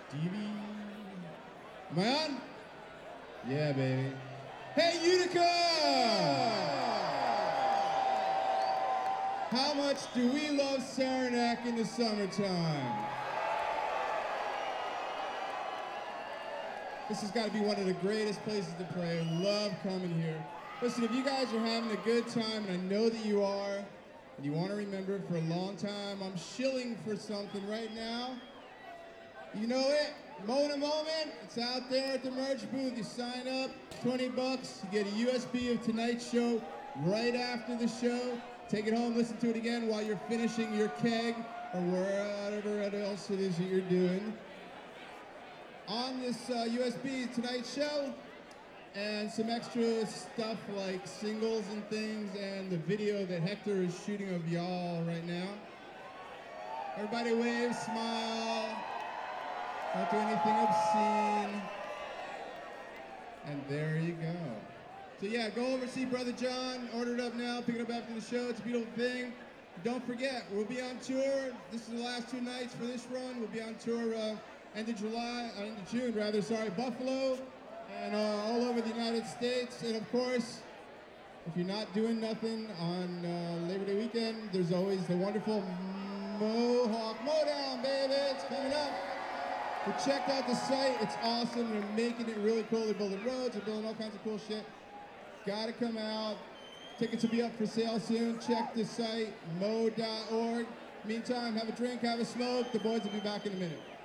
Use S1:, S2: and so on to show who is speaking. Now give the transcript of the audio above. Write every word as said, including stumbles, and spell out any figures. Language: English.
S1: D V. Am I on? Yeah, baby. Hey, Utica! How much do we love Saranac in the summertime? This has got to be one of the greatest places to play. I love coming here. Listen, if you guys are having a good time, and I know that you are, and you want to remember it for a long time, I'm shilling for something right now. You know it, Mona Moment. It's out there at the merch booth. You sign up, twenty bucks. You get a U S B of tonight's show right after the show. Take it home, listen to it again while you're finishing your keg or whatever else it is that you're doing. On this uh, U S B, tonight's show, and some extra stuff like singles and things, and the video that Hector is shooting of y'all right now. Everybody wave, smile. Don't do anything obscene. And there you go. So yeah, go over, see Brother John, order it up now, pick it up after the show. It's a beautiful thing. Don't forget, we'll be on tour. This is the last two nights for this run. We'll be on tour uh, end of July, uh, end of June rather, sorry, Buffalo, and uh, all over the United States. And of course, if you're not doing nothing on uh, Labor Day weekend, there's always the wonderful Mohawk Modown, baby, it's coming up. We checked out the site, it's awesome, they're making it really cool, they're building roads, they're building all kinds of cool shit. Gotta come out. Tickets will be up for sale soon. Check the site, mo dot org. Meantime, have a drink, have a smoke. The boys will be back in a minute.